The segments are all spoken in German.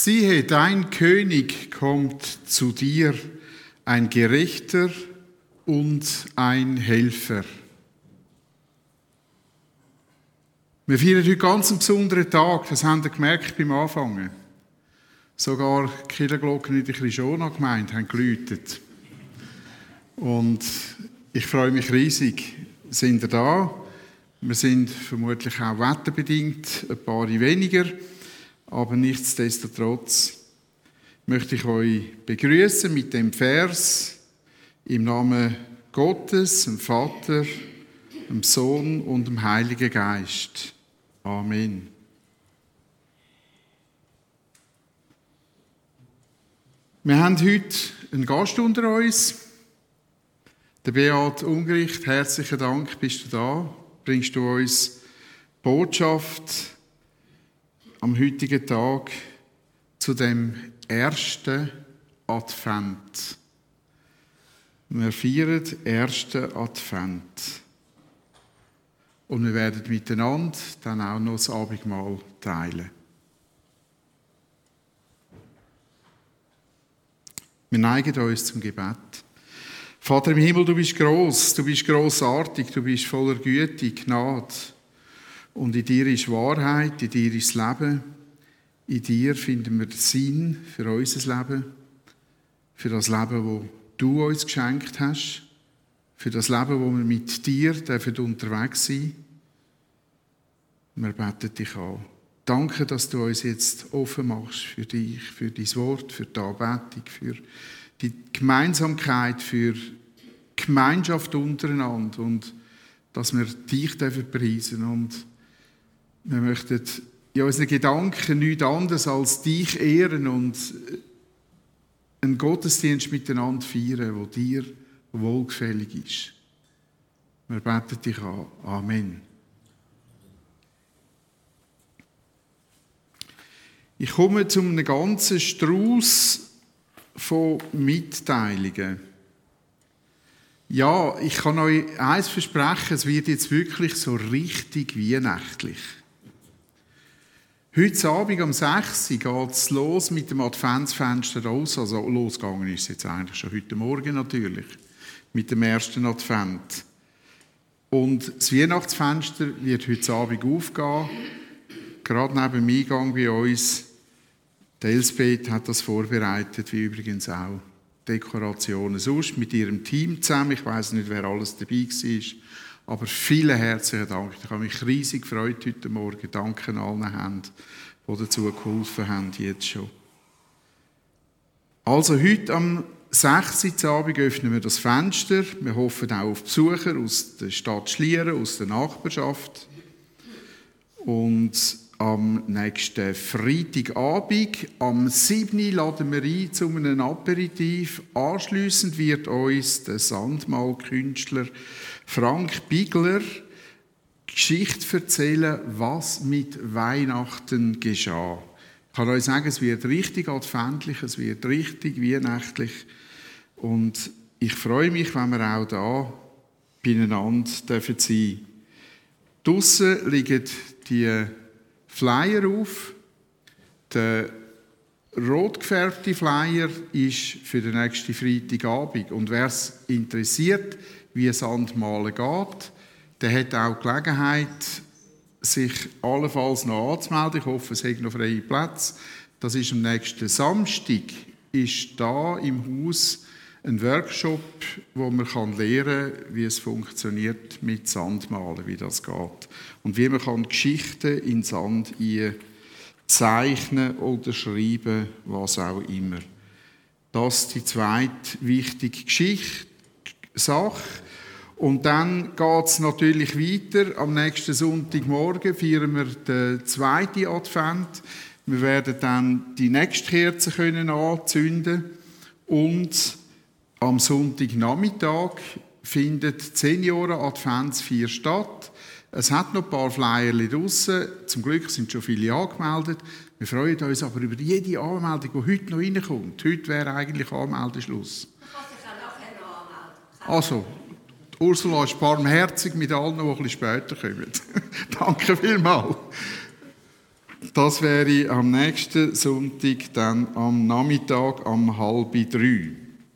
Siehe, dein König kommt zu dir, ein Gerechter und ein Helfer. Wir feiern heute ganz einen besonderen Tag, das haben wir gemerkt beim Anfangen. Sogar die Kirchenglocken in der Krishona-Gemeinde haben geläutet. Und ich freue mich riesig, sind ihr da. Wir sind vermutlich auch wetterbedingt, ein paar weniger. Aber nichtsdestotrotz möchte ich euch begrüßen mit dem Vers im Namen Gottes, dem Vater, dem Sohn und dem Heiligen Geist. Amen. Wir haben heute einen Gast unter uns, der Beat Ungericht. Herzlichen Dank, bist du da. Bringst du uns Botschaft am heutigen Tag zu dem ersten Advent. Wir feiern den ersten Advent. Und wir werden miteinander dann auch noch das Abendmahl teilen. Wir neigen uns zum Gebet. Vater im Himmel, du bist gross, du bist grossartig, du bist voller Güte, Gnade. Und in dir ist Wahrheit, in dir ist das Leben. In dir finden wir den Sinn für unser Leben, für das Leben, das du uns geschenkt hast, für das Leben, wo wir mit dir unterwegs sein dürfen. Wir beten dich an. Danke, dass du uns jetzt offen machst für dich, für dein Wort, für die Anbetung, für die Gemeinsamkeit, für die Gemeinschaft untereinander und dass wir dich preisen und wir möchten in unseren Gedanken nichts anderes als dich ehren und einen Gottesdienst miteinander feiern, der dir wohlgefällig ist. Wir beten dich an. Amen. Ich komme zu einem ganzen Strauß von Mitteilungen. Ja, ich kann euch eins versprechen, es wird jetzt wirklich so richtig weihnachtlich. Heute Abend um 6 Uhr geht es los mit dem Adventsfenster raus. Also losgegangen ist es jetzt eigentlich schon heute Morgen natürlich, mit dem ersten Advent. Und das Weihnachtsfenster wird heute Abend aufgehen, gerade neben dem Eingang bei uns. Die Elsbeth hat das vorbereitet, wie übrigens auch Dekorationen sonst mit ihrem Team zusammen. Ich weiss nicht, wer alles dabei war. Aber vielen herzlichen Dank. Ich habe mich riesig gefreut heute Morgen. Danke allen Händen, die dazu geholfen haben, jetzt schon. Also heute am 6. Abend öffnen wir das Fenster. Wir hoffen auch auf Besucher aus der Stadt Schlieren, aus der Nachbarschaft. Und am nächsten Freitagabend, am 7. laden wir ein zu einem Aperitif. Anschliessend wird uns der Sandmalkünstler Frank Bigler Geschichte erzählen, was mit Weihnachten geschah. Ich kann euch sagen, es wird richtig adventlich, es wird richtig weihnachtlich. Und ich freue mich, wenn wir auch da beieinander sein dürfen. Draussen liegen die Flyer auf. Der rot gefärbte Flyer ist für den nächsten Freitagabend. Und wer es interessiert, wie Sandmalen geht, der hat auch die Gelegenheit, sich allenfalls noch anzumelden. Ich hoffe, es hat noch freie Plätze. Das ist am nächsten Samstag. Ist da im Haus ein Workshop, wo man lernen kann, wie es funktioniert mit Sandmalen, wie das geht. Und wie man Geschichten in Sand zeichnen oder schreiben, was auch immer. Das ist die zweite wichtige Sache. Und dann geht es natürlich weiter. Am nächsten Sonntagmorgen feiern wir den zweiten Advent. Wir werden dann die nächste Kerze anzünden und am Sonntagnachmittag findet die Senioren-Adventsfeier statt. Es hat noch ein paar Flyer draussen. Zum Glück sind schon viele angemeldet. Wir freuen uns aber über jede Anmeldung, die heute noch reinkommt. Heute wäre eigentlich Anmeldeschluss. Du kannst dich auch nachher noch anmelden. Also, Ursula ist barmherzig mit allen, die ein bisschen später kommen. Danke vielmals. Das wäre am nächsten Sonntag, dann am Nachmittag um 2:30.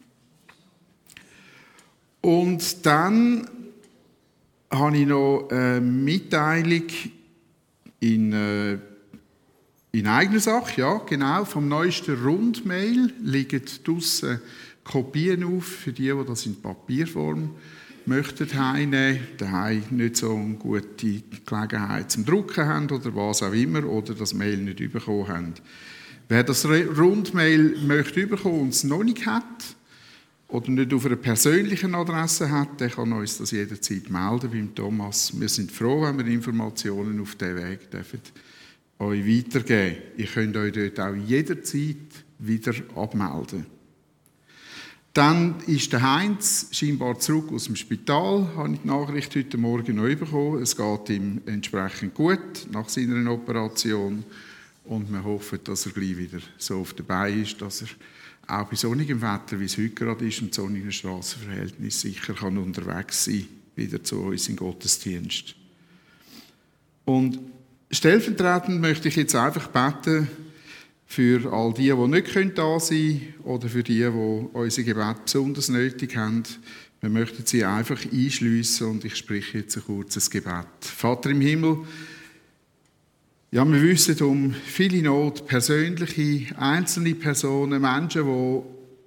Und dann habe ich noch eine Mitteilung in eigener Sache, ja, genau, vom neuesten Rundmail liegen draussen Kopien auf, für die das in Papierform möchten heimnehmen, daheim nicht so eine gute Gelegenheit zum Drucken haben oder was auch immer, oder das Mail nicht bekommen haben. Wer das Rundmail möchte bekommen und es noch nicht hat oder nicht auf einer persönlichen Adresse hat, der kann uns das jederzeit melden beim Thomas. Wir sind froh, wenn wir Informationen auf diesen Weg dürfen euch weitergeben. Ihr könnt euch dort auch jederzeit wieder abmelden. Dann ist der Heinz scheinbar zurück aus dem Spital, habe ich die Nachricht heute Morgen noch bekommen. Es geht ihm entsprechend gut nach seiner Operation und wir hoffen, dass er gleich wieder so auf dabei ist, dass er auch bei sonnigem Wetter, wie es heute gerade ist, und sonnigen Strassenverhältnissen sicher kann unterwegs sein, wieder zu uns in Gottesdienst. Und stellvertretend möchte ich jetzt einfach beten für all die nicht da sein können oder für die unser Gebet besonders nötig haben. Wir möchten sie einfach einschliessen und ich spreche jetzt ein kurzes Gebet. Vater im Himmel, ja, wir wissen um viele Not, persönliche, einzelne Personen, Menschen, die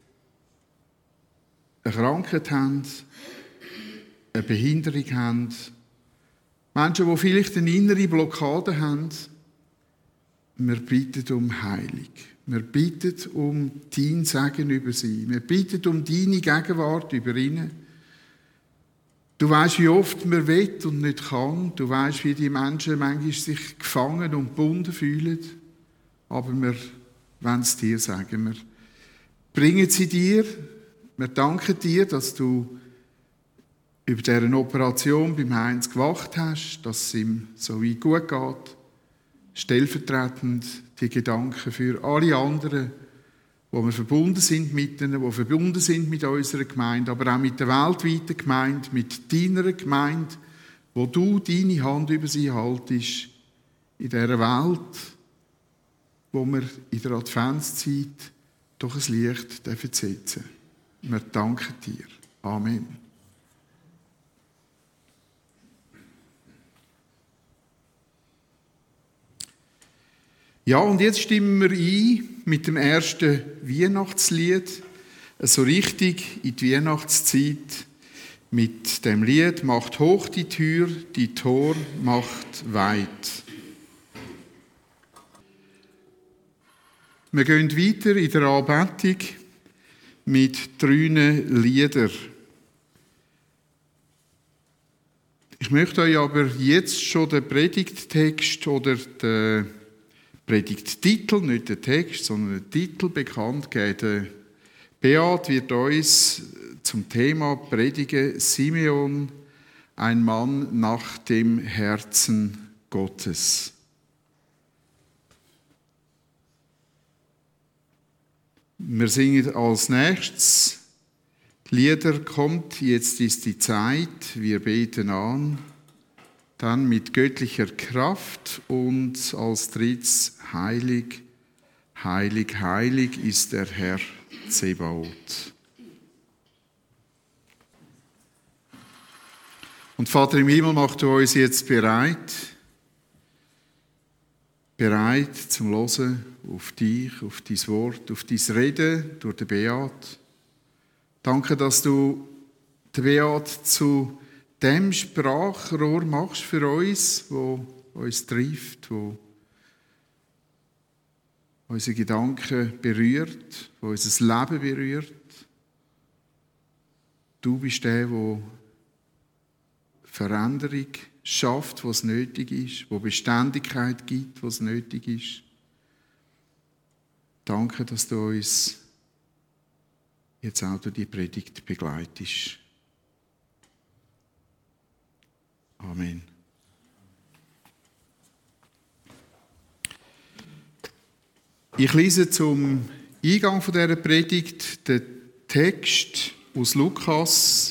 eine Krankheit haben, eine Behinderung haben, Menschen, die vielleicht eine innere Blockade haben. Wir bitten um Heilung. Wir bitten um dein Segen über sie. Wir bitten um deine Gegenwart über ihnen. Du weißt, wie oft man will und nicht kann. Du weißt, wie die Menschen manchmal sich gefangen und gebunden fühlen. Aber wir wollen es dir sagen. Wir bringen sie dir. Wir danken dir, dass du über diese Operation beim Heinz gewacht hast, dass es ihm so weit gut geht. Stellvertretend die Gedanken für alle anderen, wo wir verbunden sind mit ihnen, die verbunden sind mit unserer Gemeinde, aber auch mit der weltweiten Gemeinde, mit deiner Gemeinde, wo du deine Hand über sie haltest, in dieser Welt, wo wir in der Adventszeit durch ein Licht setzen dürfen. Wir danken dir. Amen. Ja, und jetzt stimmen wir ein mit dem ersten Weihnachtslied, so richtig in die Weihnachtszeit mit dem Lied «Macht hoch die Tür, die Tor macht weit». Wir gehen weiter in der Anbetung mit 3 Liedern. Ich möchte euch aber jetzt schon den Predigttext oder den Predigttitel, nicht den Text, sondern den Titel bekannt geben. Beat wird uns zum Thema predigen: Simeon, ein Mann nach dem Herzen Gottes. Wir singen als nächstes Lieder «Kommt, jetzt ist die Zeit», wir beten an. Dann mit göttlicher Kraft und als drittes «Heilig, heilig, heilig ist der Herr Zebaoth». Und Vater im Himmel, mach du uns jetzt bereit zum Hören auf dich, auf dein Wort, auf dein Reden durch den Beat. Danke, dass du den Beat zu dem Sprachrohr machst für uns, wo uns trifft, wo unsere Gedanken berührt, wo unser Leben berührt. Du bist der, der Veränderung schafft, was nötig ist, wo Beständigkeit gibt, was nötig ist. Danke, dass du uns jetzt auch durch die Predigt begleitest. Amen. Ich lese zum Eingang von dieser Predigt den Text aus Lukas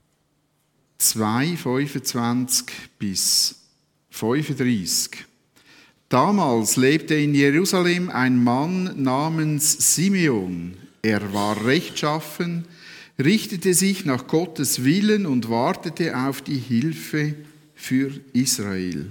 2, 25 bis 35. Damals lebte in Jerusalem ein Mann namens Simeon. Er war rechtschaffen, richtete sich nach Gottes Willen und wartete auf die Hilfe für Israel.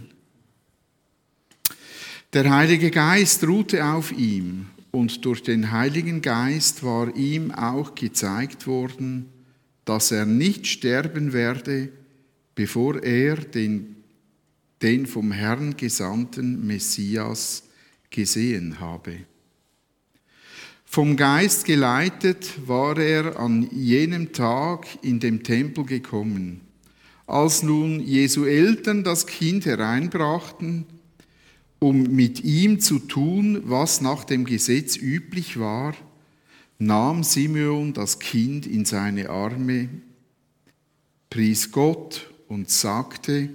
Der Heilige Geist ruhte auf ihm, und durch den Heiligen Geist war ihm auch gezeigt worden, dass er nicht sterben werde, bevor er den vom Herrn gesandten Messias gesehen habe. Vom Geist geleitet war er an jenem Tag in den Tempel gekommen. Als nun Jesu Eltern das Kind hereinbrachten, um mit ihm zu tun, was nach dem Gesetz üblich war, nahm Simeon das Kind in seine Arme, pries Gott und sagte: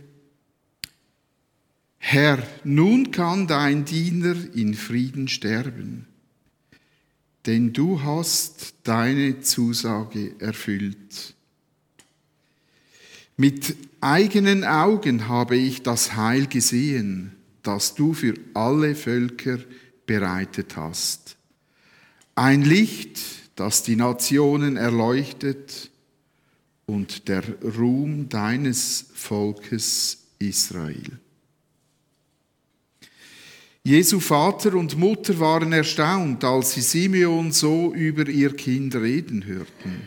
Herr, nun kann dein Diener in Frieden sterben, denn du hast deine Zusage erfüllt. Mit eigenen Augen habe ich das Heil gesehen, das du für alle Völker bereitet hast. Ein Licht, das die Nationen erleuchtet, und der Ruhm deines Volkes Israel. Jesu Vater und Mutter waren erstaunt, als sie Simeon so über ihr Kind reden hörten.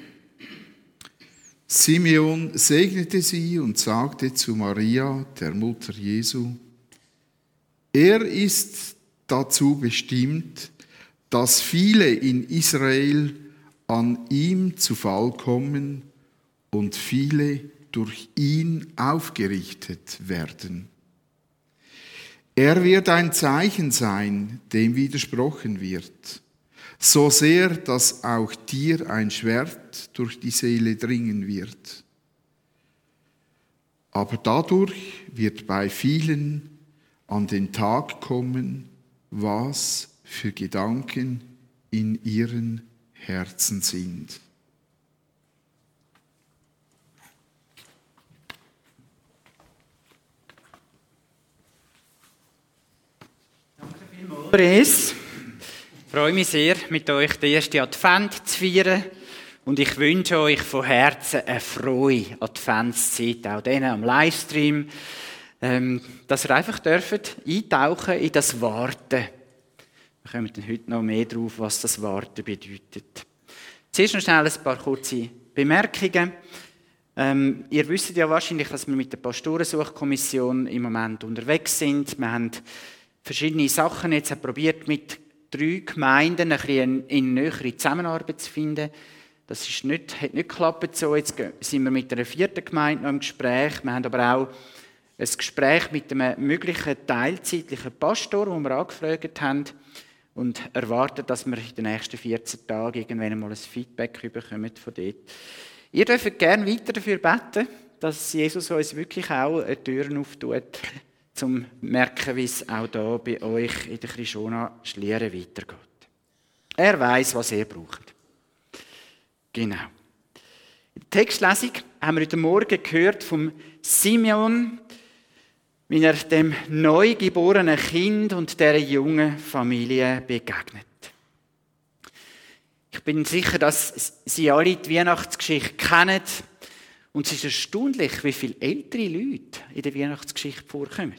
Simeon segnete sie und sagte zu Maria, der Mutter Jesu: Er ist dazu bestimmt, dass viele in Israel an ihm zu Fall kommen und viele durch ihn aufgerichtet werden. Er wird ein Zeichen sein, dem widersprochen wird, so sehr, dass auch dir ein Schwert durch die Seele dringen wird. Aber dadurch wird bei vielen an den Tag kommen, was für Gedanken in ihren Herzen sind. Ich freue mich sehr, mit euch den ersten Advent zu feiern. Und ich wünsche euch von Herzen eine frohe Adventszeit, auch denen am Livestream, dass ihr einfach eintauchen in das Warten. Wir kommen dann heute noch mehr drauf, was das Warten bedeutet. Zuerst noch schnell ein paar kurze Bemerkungen. Ihr wisst ja wahrscheinlich, dass wir mit der Pastorensuchkommission im Moment unterwegs sind. Wir haben verschiedene Sachen jetzt probiert, mit 3 Gemeinden ein bisschen in nähere Zusammenarbeit zu finden. Das hat nicht geklappt so. Jetzt sind wir mit einer 4. Gemeinde noch im Gespräch. Wir haben aber auch ein Gespräch mit einem möglichen teilzeitlichen Pastor, den wir angefragt haben, und erwarten, dass wir in den nächsten 14 Tagen irgendwann mal ein Feedback bekommen von dort. Ihr dürft gerne weiter dafür beten, dass Jesus uns wirklich auch Türen auftut, um zu merken, wie es auch hier bei euch in der Krishona Schlieren weitergeht. Er weiss, was ihr braucht. Genau. In der Textlesung haben wir heute Morgen gehört vom Simeon, wie er dem neugeborenen Kind und dieser jungen Familie begegnet. Ich bin sicher, dass Sie alle die Weihnachtsgeschichte kennen. Und es ist erstaunlich, wie viele ältere Leute in der Weihnachtsgeschichte vorkommen.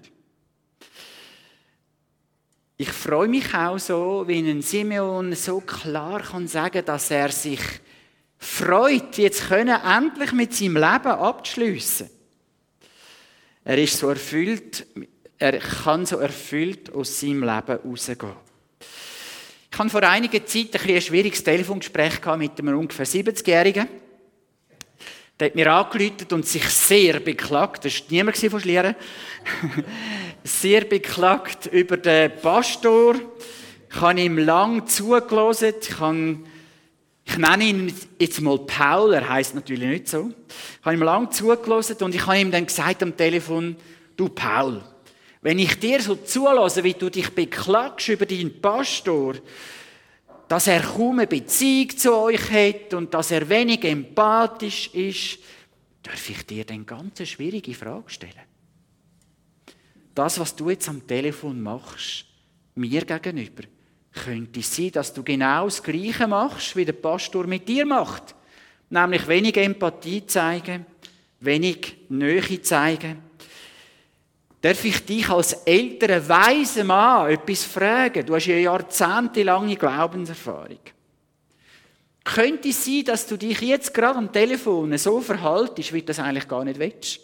Ich freue mich auch so, wie ein Simeon so klar kann sagen, dass er sich freut, jetzt endlich mit seinem Leben abzuschliessen. Er ist so erfüllt, er kann so erfüllt aus seinem Leben rausgehen. Ich hatte vor einiger Zeit ein schwieriges Telefongespräch mit einem ungefähr 70-Jährigen. Der hat mir angerufen und sich sehr beklagt, das war niemand von Schlieren, sehr beklagt über den Pastor. Ich habe ihm lange zugehört. Ich nenne ihn jetzt mal Paul, er heisst natürlich nicht so. Ich habe ihm lange zugehört und ich habe ihm dann gesagt am Telefon: Du Paul, wenn ich dir so zuhöre, wie du dich beklagst über deinen Pastor, dass er kaum eine Beziehung zu euch hat und dass er wenig empathisch ist, darf ich dir dann ganz eine schwierige Frage stellen. das, was du jetzt am Telefon machst, mir gegenüber, könnte es sein, dass du genau das Gleiche machst, wie der Pastor mit dir macht. Nämlich wenig Empathie zeigen, wenig Nähe zeigen. Darf ich dich als älterer, weiser Mann etwas fragen? Du hast ja jahrzehntelange Glaubenserfahrung. Könnte es sein, dass du dich jetzt gerade am Telefon so verhaltest, wie du das eigentlich gar nicht willst?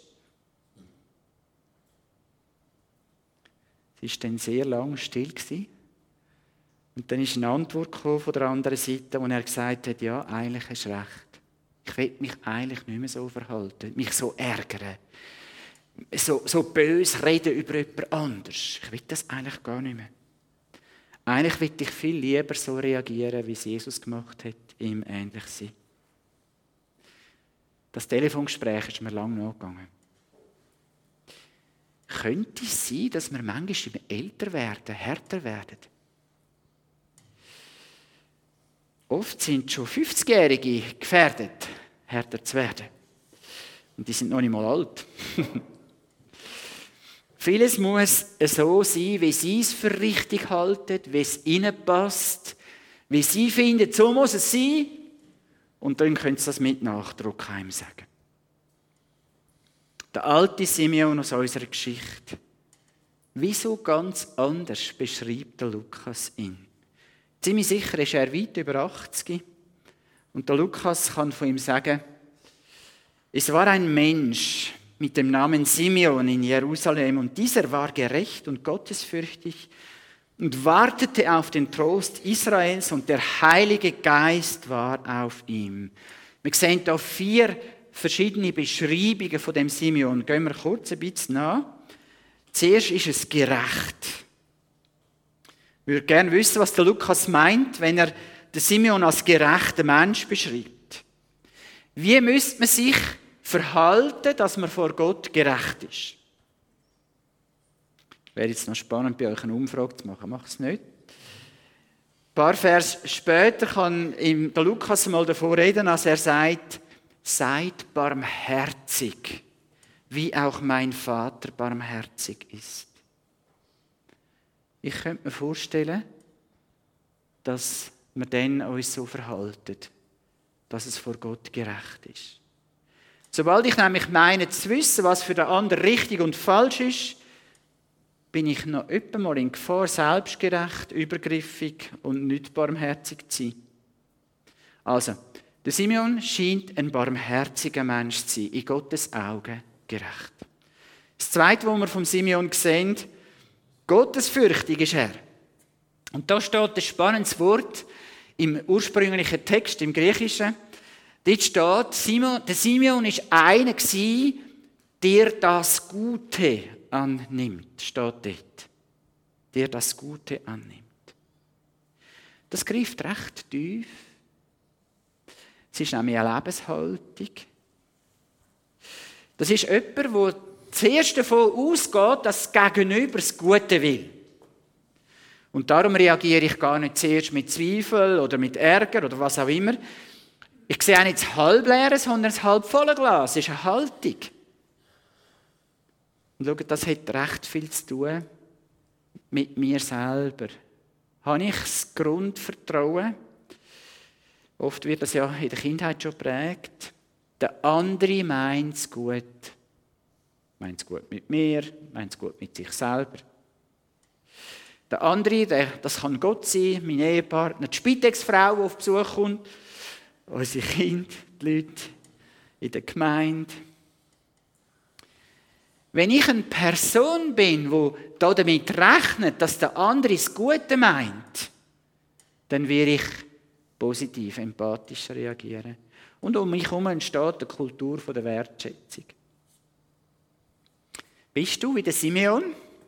Es war dann sehr lang still. Und dann ist eine Antwort von der anderen Seite, wo er gesagt hat, ja, eigentlich hast du recht. Ich will mich eigentlich nicht mehr so verhalten, mich so ärgern, so böse reden über jemand anderes. Ich will das eigentlich gar nicht mehr. Eigentlich will ich viel lieber so reagieren, wie es Jesus gemacht hat, ihm ähnlich sein. Das Telefongespräch ist mir lange nachgegangen. Könnte es sein, dass wir manchmal älter werden, härter werden? Oft sind schon 50-Jährige gefährdet, härter zu werden. Und die sind noch nicht mal alt. Vieles muss so sein, wie sie es für richtig halten, wie es ihnen passt, wie sie finden, so muss es sein. Und dann können sie das mit Nachdruck heim sagen. Der alte Simeon aus unserer Geschichte. Wieso ganz anders beschreibt der Lukas ihn? Ziemlich sicher ist er weit über 80. Und der Lukas kann von ihm sagen, es war ein Mensch mit dem Namen Simeon in Jerusalem und dieser war gerecht und gottesfürchtig und wartete auf den Trost Israels und der Heilige Geist war auf ihm. Wir sehen hier 4 verschiedene Beschreibungen von dem Simeon. Gehen wir kurz ein bisschen nach. Zuerst ist es gerecht. Ich würde gerne wissen, was der Lukas meint, wenn er den Simeon als gerechten Mensch beschreibt. Wie müsste man sich verhalten, dass man vor Gott gerecht ist? Wäre jetzt noch spannend, bei euch eine Umfrage zu machen. Mach es nicht. Ein paar Vers später kann der Lukas mal davon reden, als er sagt, seid barmherzig, wie auch mein Vater barmherzig ist. Ich könnte mir vorstellen, dass wir dann uns so verhalten, dass es vor Gott gerecht ist. Sobald ich nämlich meine zu wissen, was für den anderen richtig und falsch ist, bin ich noch öppe mal in Gefahr, selbstgerecht, übergriffig und nicht barmherzig zu sein. Also, der Simeon scheint ein barmherziger Mensch zu sein, in Gottes Augen gerecht. Das Zweite, was wir vom Simeon sehen, gottesfürchtig ist er. Und da steht ein spannendes Wort im ursprünglichen Text, im Griechischen. Dort steht, der Simeon war einer, der das Gute annimmt, steht dort. Der das Gute annimmt. Das greift recht tief. Es ist nämlich eine Lebenshaltung. Das ist jemand, der zuerst davon ausgeht, dass das Gegenüber das Gute will. Und darum reagiere ich gar nicht zuerst mit Zweifel oder mit Ärger oder was auch immer. Ich sehe auch nicht das Halbleere, sondern das halbvolle Glas. Das ist eine Haltung. Und schau, das hat recht viel zu tun mit mir selber. Habe ich das Grundvertrauen? Oft wird das ja in der Kindheit schon geprägt. Der andere meint es gut. Meint es gut mit mir, meint es gut mit sich selber. Der andere, das kann Gott sein, mein Ehepartner, die Spitex-Frau, die auf Besuch kommt, unsere Kinder, die Leute in der Gemeinde. Wenn ich eine Person bin, die damit rechnet, dass der andere das Gute meint, dann werde ich positiv, empathisch reagieren. Und um mich herum entsteht eine Kultur der Wertschätzung. Bist du wie der Simeon?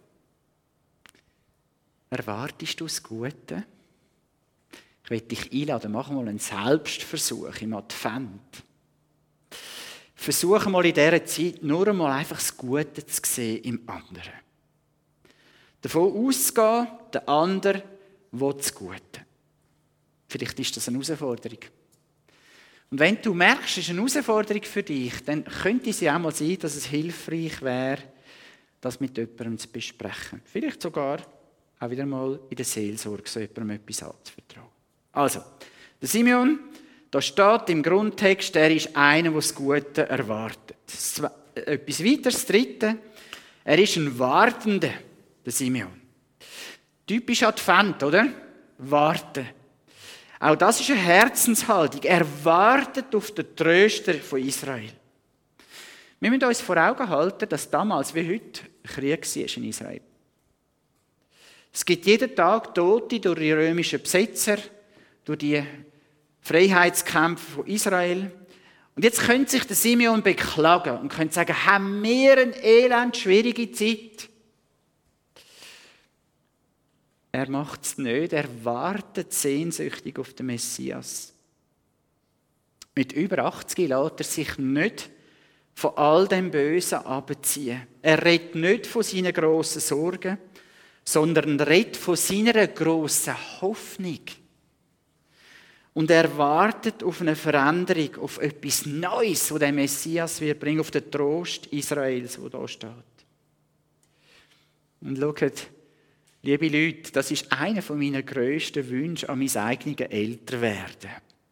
Erwartest du das Gute? Ich möchte dich einladen, mach mal einen Selbstversuch im Advent. Versuche mal in dieser Zeit nur einmal einfach das Gute zu sehen im anderen. Davon auszugehen, der andere will das Gute. Vielleicht ist das eine Herausforderung. Und wenn du merkst, es ist eine Herausforderung für dich, dann könnte es ja auch mal sein, dass es hilfreich wäre, das mit jemandem zu besprechen. Vielleicht sogar auch wieder mal in der Seelsorge so jemandem etwas anzuvertrauen. Also, der Simeon, da steht im Grundtext, er ist einer, der das Gute erwartet. Etwas weiteres, das Dritte, er ist ein Wartender, der Simeon. Typisch Advent, oder? Warten. Auch das ist eine Herzenshaltung. Er wartet auf den Tröster von Israel. Wir müssen uns vor Augen halten, dass damals wie heute Krieg war in Israel. Es gibt jeden Tag Tote durch die römischen Besetzer, durch die Freiheitskämpfe von Israel. Und jetzt könnte sich der Simeon beklagen und könnte sagen, haben wir eine elend schwierige Zeit? Er macht es nicht, er wartet sehnsüchtig auf den Messias. Mit über 80 lässt er sich nicht von all dem Bösen abziehen. Er redet nicht von seinen grossen Sorgen, sondern redet von seiner grossen Hoffnung. Und er wartet auf eine Veränderung, auf etwas Neues, das der Messias wird bringen, auf den Trost Israels, der da steht. Und schaut, liebe Leute, das ist einer meiner grössten Wünsche an mein eigenes Älterwerden.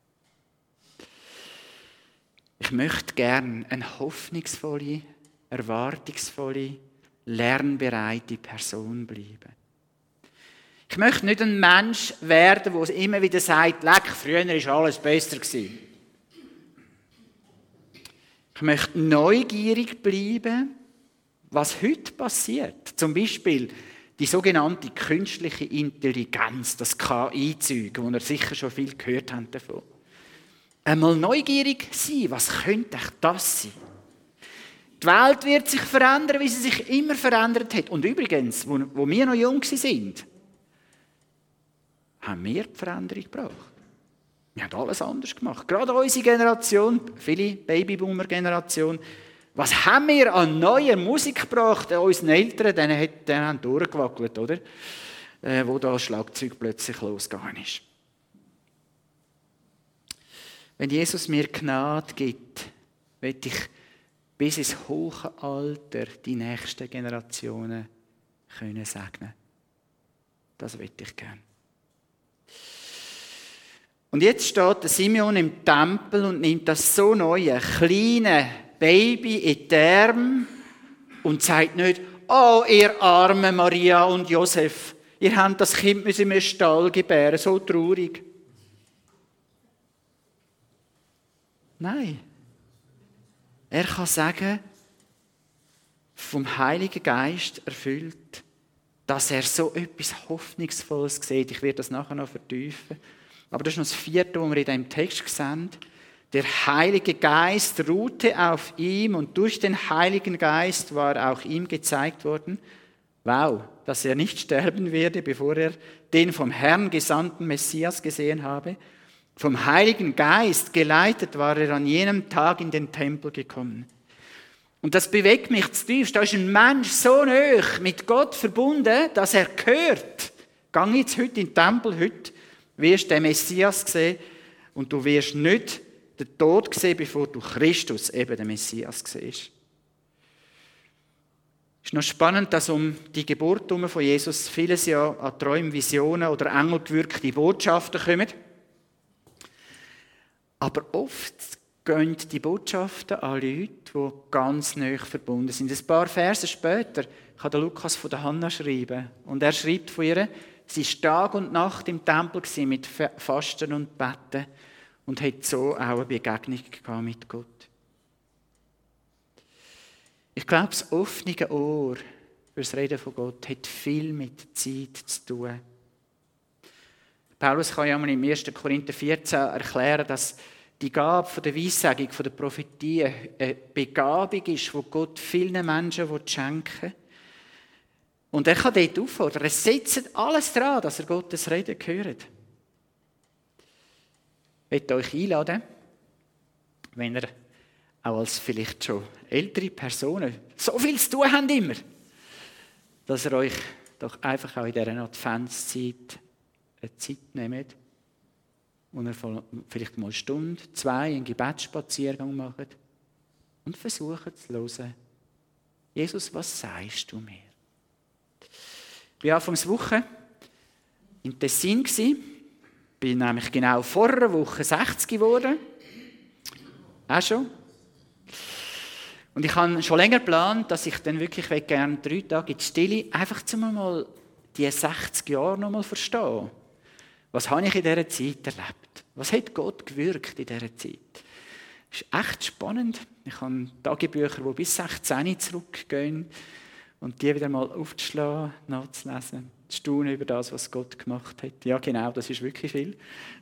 Ich möchte gerne eine hoffnungsvolle, erwartungsvolle, lernbereite Person bleiben. Ich möchte nicht ein Mensch werden, der immer wieder sagt, leck, früher war alles besser gewesen. Ich möchte neugierig bleiben, was heute passiert. Zum Beispiel die sogenannte künstliche Intelligenz, das KI-Zeug, wo ihr sicher schon viel gehört habt davon. Einmal neugierig sein, was könnte das sein? Die Welt wird sich verändern, wie sie sich immer verändert hat. Und übrigens, wo wir noch jung waren, haben wir die Veränderung gebraucht. Wir haben alles anders gemacht. Gerade unsere Generation, viele Babyboomer-Generation, was haben wir an neuer Musik gebracht? Unseren Eltern, die haben durchgewackelt, oder? Wo da das Schlagzeug plötzlich losgegangen ist. Wenn Jesus mir Gnade gibt, will ich bis ins hohe Alter die nächsten Generationen können segnen. Das will ich gerne. Und jetzt steht der Simeon im Tempel und nimmt das so neue, kleine Baby in die Arme und sagt nicht, oh, ihr arme Maria und Josef, ihr habt das Kind im Stall gebären, so traurig. Nein. Er kann sagen, vom Heiligen Geist erfüllt, dass er so etwas Hoffnungsvolles sieht. Ich werde das nachher noch vertiefen. Aber das ist noch das Vierte, was wir in diesem Text sehen. Der Heilige Geist ruhte auf ihm und durch den Heiligen Geist war auch ihm gezeigt worden, wow, dass er nicht sterben werde, bevor er den vom Herrn gesandten Messias gesehen habe. Vom Heiligen Geist geleitet war er an jenem Tag in den Tempel gekommen. Und das bewegt mich zutiefst. Da ist ein Mensch so nahe mit Gott verbunden, dass er hört. Geh jetzt heute in den Tempel, heute wirst du den Messias sehen und du wirst nicht den Tod sehen, bevor du Christus, eben den Messias, siehst. Es ist noch spannend, dass um die Geburt von Jesus vieles ja an Träumen, Visionen oder engelgewirkte Botschaften kommen. Aber oft gehen die Botschaften an Leute, die ganz nahe verbunden sind. Ein paar Verse später kann der Lukas von der Hannah schreiben. Und er schreibt von ihr, sie war Tag und Nacht im Tempel mit Fasten und Beten und hat so auch eine Begegnung mit Gott. Ich glaube, das offene Ohr für das Reden von Gott hat viel mit der Zeit zu tun. Paulus kann ja mal im 1. Korinther 14 erklären, dass die Gabe von der Weissagung, von der Prophetie eine Begabung ist, die Gott vielen Menschen schenken will. Und er kann dort auffordern, setzt alles daran, dass er Gottes Reden hört. Ich möchte euch einladen, wenn ihr auch als vielleicht schon ältere Personen so viel zu tun habt immer, dass ihr euch doch einfach auch in dieser Adventszeit eine Zeit nehmt, wo ihr vielleicht mal eine Stunde, 2 einen Gebetsspaziergang macht und versucht zu hören, Jesus, was sagst du mir? Ich war Anfangswoche in Tessin, bin nämlich genau vor einer Woche 60 geworden. Auch schon. Und ich habe schon länger geplant, dass ich dann wirklich gerne 3 Tage in die Stille einfach mal die 60 Jahre noch mal verstehen. Was habe ich in dieser Zeit erlebt? Was hat Gott gewirkt in dieser Zeit? Das ist echt spannend. Ich habe Tagebücher, die bis 16 zurückgehen und die wieder mal aufzuschlagen, nachzulesen, zu staunen über das, was Gott gemacht hat. Ja, genau, das ist wirklich viel.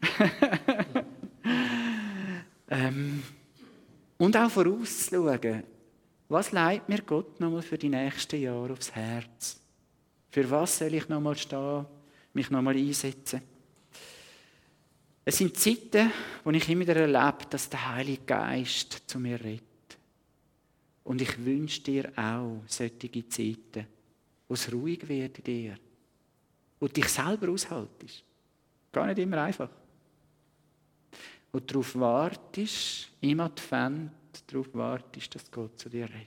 Und auch vorauszuschauen, was leitet mir Gott nochmal für die nächsten Jahre aufs Herz? Für was soll ich nochmal stehen, mich nochmal einsetzen? Es sind Zeiten, wo ich immer wieder erlebe, dass der Heilige Geist zu mir redet. Und ich wünsche dir auch solche Zeiten, wo es ruhig wird in dir, wo du dich selber aushaltest. Gar nicht immer einfach. Wo du darauf wartest, im Advent, darauf wartest, dass Gott zu dir redet.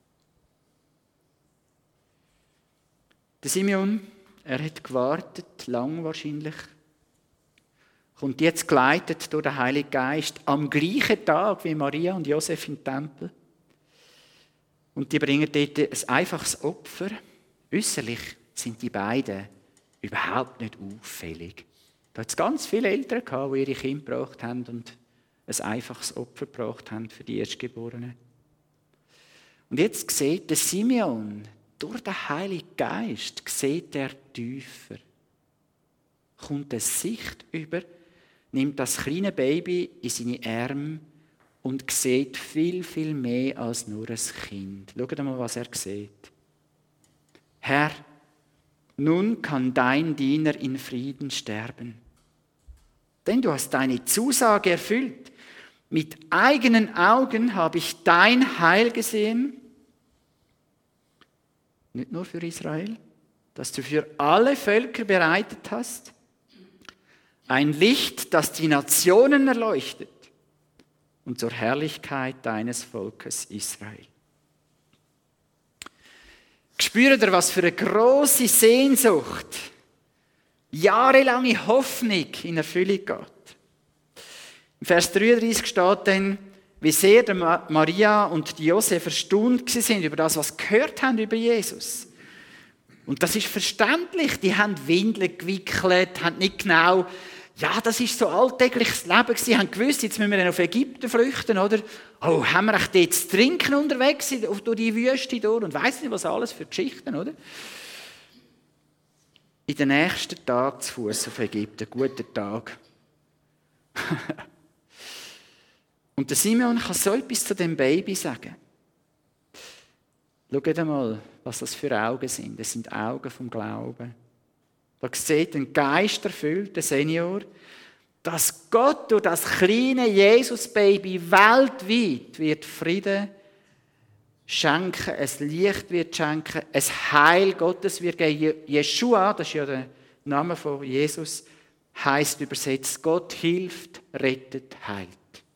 Der Simeon, er hat gewartet, lang wahrscheinlich, kommt jetzt geleitet durch den Heiligen Geist am gleichen Tag wie Maria und Josef im Tempel. Und die bringen dort ein einfaches Opfer. Äußerlich sind die beiden überhaupt nicht auffällig. Da hat es ganz viele Eltern gehabt, die ihre Kinder gebracht haben und ein einfaches Opfer gebracht haben für die Erstgeborenen. Und jetzt sieht der Simeon, durch den Heiligen Geist, sieht er tiefer. Kommt eine Sicht über, nimmt das kleine Baby in seine Arme und sieht viel, viel mehr als nur ein Kind. Schaut mal, was er sieht. Herr, nun kann dein Diener in Frieden sterben. Denn du hast deine Zusage erfüllt. Mit eigenen Augen habe ich dein Heil gesehen. Nicht nur für Israel, das du für alle Völker bereitet hast. Ein Licht, das die Nationen erleuchtet und zur Herrlichkeit deines Volkes Israel. Spürt ihr, was für eine grosse Sehnsucht, jahrelange Hoffnung in Erfüllung geht? Im Vers 33 steht dann, wie sehr Maria und Josef erstaunt sind über das, was sie gehört haben über Jesus. Und das ist verständlich. Die haben Windeln gewickelt, haben nicht genau, ja, das ist so alltägliches Leben. Sie haben gewusst, jetzt müssen wir dann auf Ägypten flüchten, oder? Oh, haben wir echt dort zu trinken unterwegs durch die Wüste durch und weiss nicht, was alles für Geschichten, oder? In den nächsten Tag zu Fuß auf Ägypten, guten Tag. Und der Simeon kann so etwas zu dem Baby sagen. Schaut einmal, was das für Augen sind. Das sind Augen vom Glauben. Da sieht ein geisterfüllter Senior, dass Gott durch das kleine Jesus-Baby weltweit wird Frieden schenken, ein Licht wird schenken, ein Heil Gottes wird geben. Jeshua, das ist ja der Name von Jesus, heisst übersetzt, Gott hilft, rettet, heilt.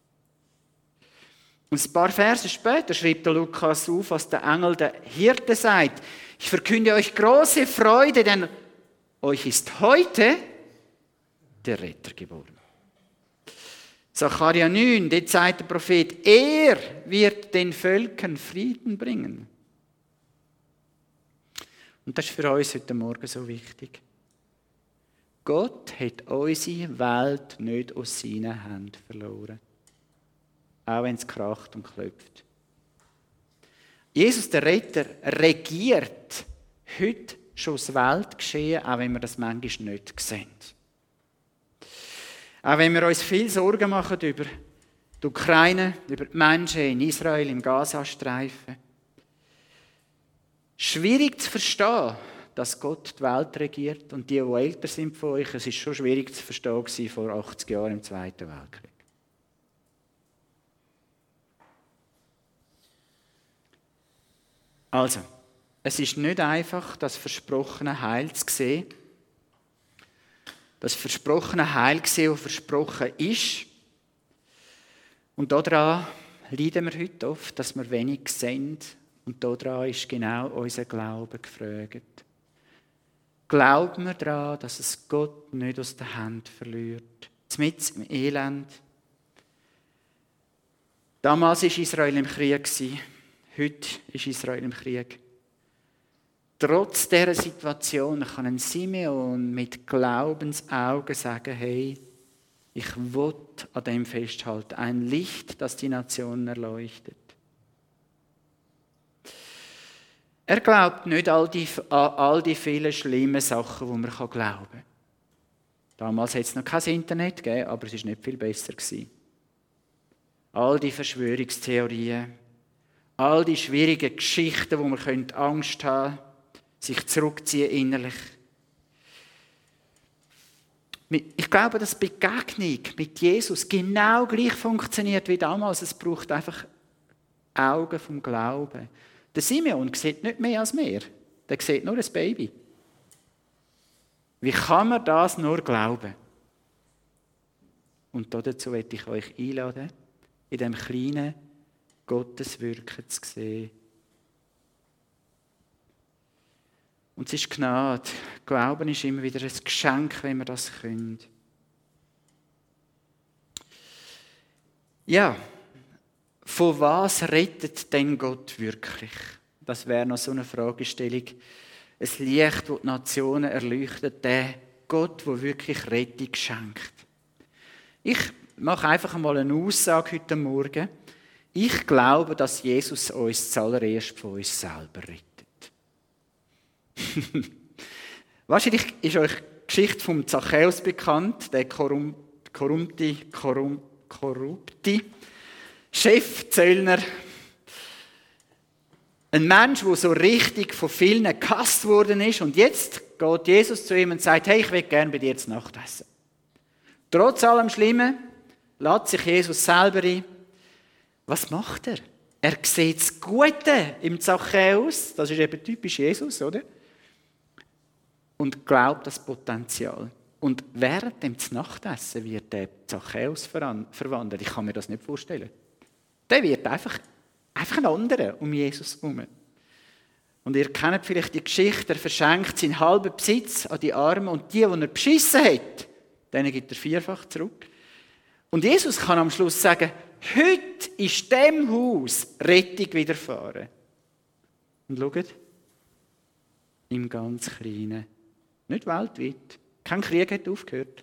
Und ein paar Verse später schreibt der Lukas auf, was der Engel der Hirte sagt. Ich verkünde euch große Freude, denn euch ist heute der Retter geboren. Sacharja 9, dort sagt der Prophet, er wird den Völkern Frieden bringen. Und das ist für uns heute Morgen so wichtig. Gott hat unsere Welt nicht aus seinen Händen verloren. Auch wenn es kracht und klopft. Jesus, der Retter, regiert heute schon das Weltgeschehen, auch wenn wir das manchmal nicht sehen. Auch wenn wir uns viel Sorgen machen über die Ukraine, über die Menschen in Israel, im Gazastreifen. Schwierig zu verstehen, dass Gott die Welt regiert. Und die älter sind von euch, es ist schon schwierig zu verstehen vor 80 Jahren im Zweiten Weltkrieg. Also, es ist nicht einfach, das versprochene Heil zu sehen. Das versprochene Heil zu sehen, das versprochen ist. Und daran leiden wir heute oft, dass wir wenig sehen Und daran ist genau unser Glaube gefragt. Glauben wir daran, dass es Gott nicht aus der Hand verliert? Mitten im Elend. Damals war Israel im Krieg. Heute ist Israel im Krieg. Trotz dieser Situation kann ein Simeon mit Glaubensaugen sagen, hey, ich will an dem festhalten. Ein Licht, das die Nationen erleuchtet. Er glaubt nicht an all die vielen schlimmen Sachen, die man glauben kann. Damals hat es noch kein Internet gegeben, aber es war nicht viel besser. All die Verschwörungstheorien, all die schwierigen Geschichten, wo man Angst haben könnte, sich zurückziehen innerlich. Ich glaube, dass die Begegnung mit Jesus genau gleich funktioniert wie damals. Es braucht einfach Augen vom Glauben. Der Simeon sieht nicht mehr als wir. Der sieht nur ein Baby. Wie kann man das nur glauben? Und dazu möchte ich euch einladen, in diesem kleinen Gotteswirken zu sehen. Und es ist Gnade. Glauben ist immer wieder ein Geschenk, wenn wir das können. Ja, von was rettet denn Gott wirklich? Das wäre noch so eine Fragestellung. Ein Licht, das die Nationen erleuchtet, der Gott, der wirklich Rettung schenkt. Ich mache einfach einmal eine Aussage heute Morgen. Ich glaube, dass Jesus uns zuallererst von uns selber rettet. Wahrscheinlich ist euch die Geschichte vom Zachäus bekannt, der korrupte Chefzöllner. Ein Mensch, der so richtig von vielen gehasst worden ist. Und jetzt geht Jesus zu ihm und sagt, hey, ich will gerne bei dir zu Nacht essen. Trotz allem Schlimmen lädt sich Jesus selber ein. Was macht er? Er sieht das Gute im Zachäus. Das ist eben typisch Jesus, oder? Und glaubt das Potenzial. Und während dem Nachtessen wird der Zachäus verwandelt. Ich kann mir das nicht vorstellen. Der wird einfach ein anderer um Jesus herum. Und ihr kennt vielleicht die Geschichte, er verschenkt seinen halben Besitz an die Armen und die er beschissen hat, denen gibt er vierfach zurück. Und Jesus kann am Schluss sagen, heute ist dem Haus Rettung widerfahren. Und schaut, im ganz Kleinen. Nicht weltweit. Kein Krieg hat aufgehört.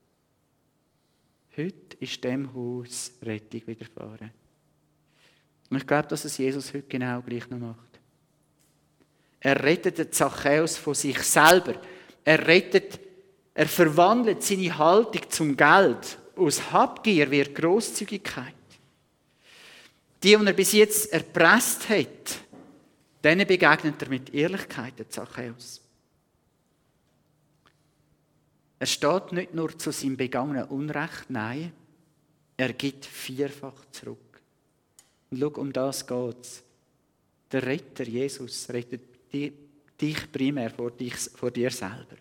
Heute ist dem Haus Rettung widerfahren. Und ich glaube, dass es Jesus heute genau gleich noch macht. Er rettet den Zachäus von sich selber. Er verwandelt seine Haltung zum Geld. Aus Habgier wird Grosszügigkeit. Die er bis jetzt erpresst hat, denen begegnet er mit Ehrlichkeit, der Zachäus. Er steht nicht nur zu seinem begangenen Unrecht, nein, er gibt vierfach zurück. Und schau, um das geht es. Der Retter, Jesus, rettet dich primär vor dir selber.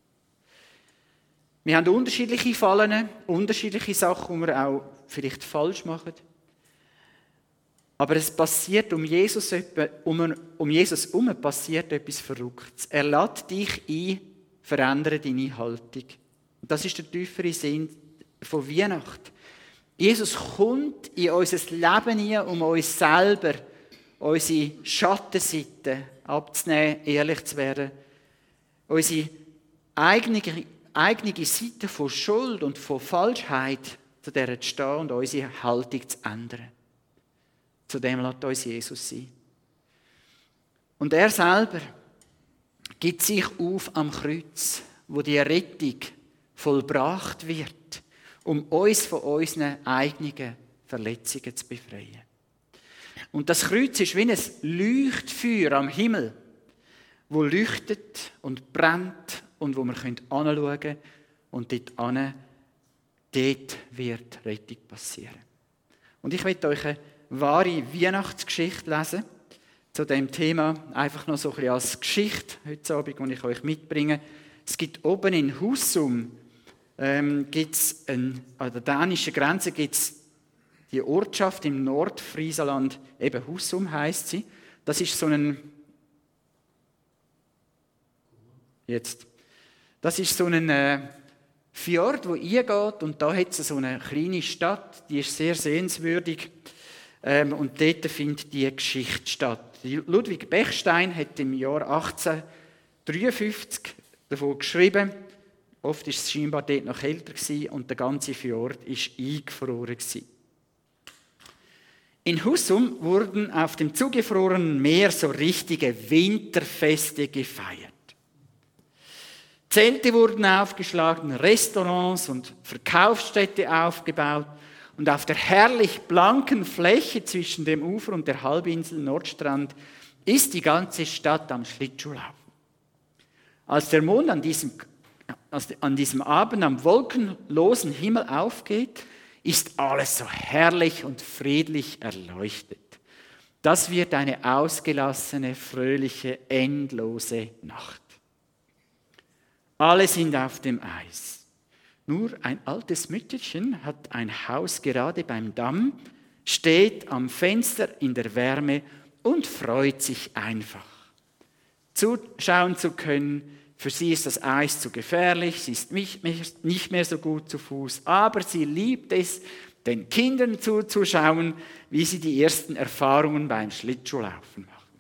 Wir haben unterschiedliche Fallen, unterschiedliche Sachen, die wir auch vielleicht falsch machen. Aber es passiert um Jesus herum passiert etwas Verrücktes. Er lädt dich ein, verändere deine Haltung. Das ist der tiefere Sinn von Weihnachten. Jesus kommt in unser Leben hinein, um uns selber, unsere Schattenseiten abzunehmen, ehrlich zu werden, unsere eigene Seite von Schuld und von Falschheit, zu der zu stehen und unsere Haltung zu ändern. Zu dem lässt uns Jesus sein. Und er selber gibt sich auf am Kreuz, wo die Rettung vollbracht wird, um uns von unseren eigenen Verletzungen zu befreien. Und das Kreuz ist wie ein Leuchtfeuer am Himmel, wo leuchtet und brennt und wo wir hinschauen können und dort wird Rettung passieren. Und ich möchte euch eine wahre Weihnachtsgeschichte lesen zu dem Thema, einfach noch so ein bisschen als Geschichte heute Abend, die ich euch mitbringe. Es gibt oben in Husum, an der dänischen Grenze gibt es die Ortschaft im Nordfriesenland, eben Husum heisst sie. Das ist so ein Fjord, wo eingeht, und da hat es so eine kleine Stadt, die ist sehr sehenswürdig, und dort findet die Geschichte statt. Ludwig Bechstein hat im Jahr 1853 davon geschrieben. Oft war es scheinbar dort noch kälter und der ganze Fjord war eingefroren. In Husum wurden auf dem zugefrorenen Meer so richtige Winterfeste gefeiert. Zelte wurden aufgeschlagen, Restaurants und Verkaufsstätte aufgebaut und auf der herrlich blanken Fläche zwischen dem Ufer und der Halbinsel Nordstrand ist die ganze Stadt am Schlittschuhlaufen. Als der Mond an diesem Abend am wolkenlosen Himmel aufgeht, ist alles so herrlich und friedlich erleuchtet. Das wird eine ausgelassene, fröhliche, endlose Nacht. Alle sind auf dem Eis. Nur ein altes Mütterchen hat ein Haus gerade beim Damm, steht am Fenster in der Wärme und freut sich einfach. Zuschauen zu können, für sie ist das Eis zu gefährlich, sie ist nicht mehr so gut zu Fuß, aber sie liebt es, den Kindern zuzuschauen, wie sie die ersten Erfahrungen beim Schlittschuhlaufen machen.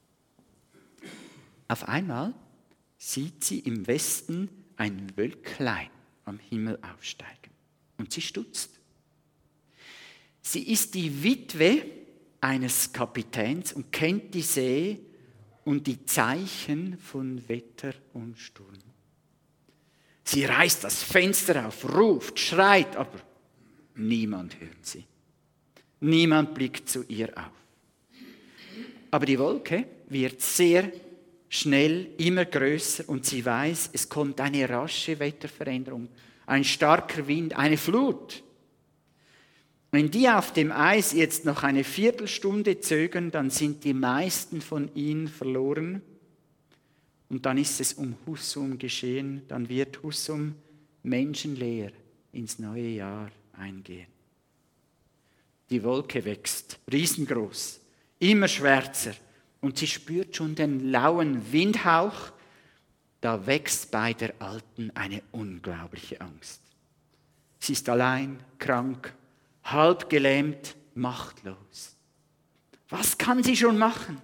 Auf einmal sieht sie im Westen ein Wölklein am Himmel aufsteigen und sie stutzt. Sie ist die Witwe eines Kapitäns und kennt die See und die Zeichen von Wetter und Sturm. Sie reißt das Fenster auf, ruft, schreit, aber niemand hört sie. Niemand blickt zu ihr auf. Aber die Wolke wird sehr schnell immer größer und sie weiß, es kommt eine rasche Wetterveränderung, ein starker Wind, eine Flut. Wenn die auf dem Eis jetzt noch eine Viertelstunde zögern, dann sind die meisten von ihnen verloren. Und dann ist es um Husum geschehen, dann wird Husum menschenleer ins neue Jahr eingehen. Die Wolke wächst, riesengroß, immer schwärzer und sie spürt schon den lauen Windhauch. Da wächst bei der Alten eine unglaubliche Angst. Sie ist allein, krank, halb gelähmt, machtlos. Was kann sie schon machen?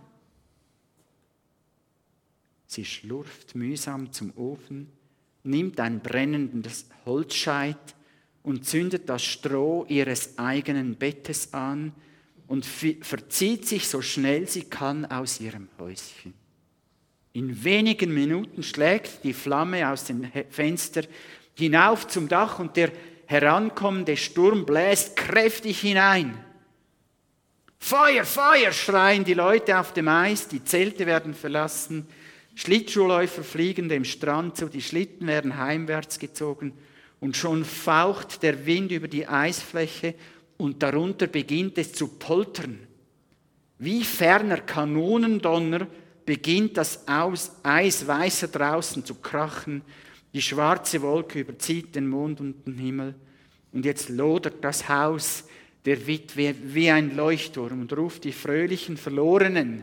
Sie schlurft mühsam zum Ofen, nimmt ein brennendes Holzscheit und zündet das Stroh ihres eigenen Bettes an und verzieht sich so schnell sie kann aus ihrem Häuschen. In wenigen Minuten schlägt die Flamme aus dem Fenster hinauf zum Dach und der herankommende Sturm bläst kräftig hinein. Feuer, Feuer, schreien die Leute auf dem Eis, die Zelte werden verlassen, Schlittschuhläufer fliegen dem Strand zu, die Schlitten werden heimwärts gezogen und schon faucht der Wind über die Eisfläche und darunter beginnt es zu poltern. Wie ferner Kanonendonner beginnt das Eis weißer draußen zu krachen. Die schwarze Wolke überzieht den Mond und den Himmel. Und jetzt lodert das Haus der Witwe wie ein Leuchtturm und ruft die fröhlichen Verlorenen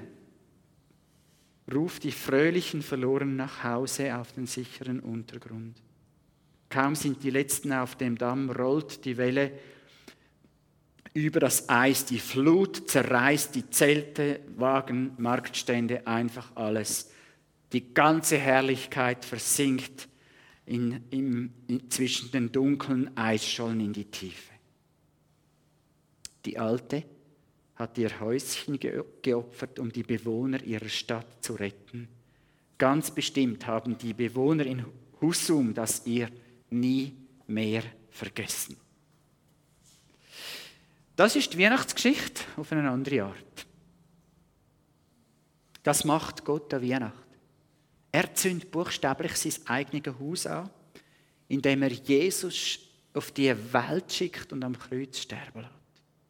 nach Hause auf den sicheren Untergrund. Kaum sind die Letzten auf dem Damm, rollt die Welle über das Eis, die Flut zerreißt die Zelte, Wagen, Marktstände, einfach alles. Die ganze Herrlichkeit versinkt zwischen den dunklen Eisschollen in die Tiefe. Die Alte hat ihr Häuschen geopfert, um die Bewohner ihrer Stadt zu retten. Ganz bestimmt haben die Bewohner in Husum das ihr nie mehr vergessen. Das ist die Weihnachtsgeschichte auf eine andere Art. Das macht Gott an Weihnachten. Er zündet buchstäblich sein eigenes Haus an, indem er Jesus auf die Welt schickt und am Kreuz sterben lässt.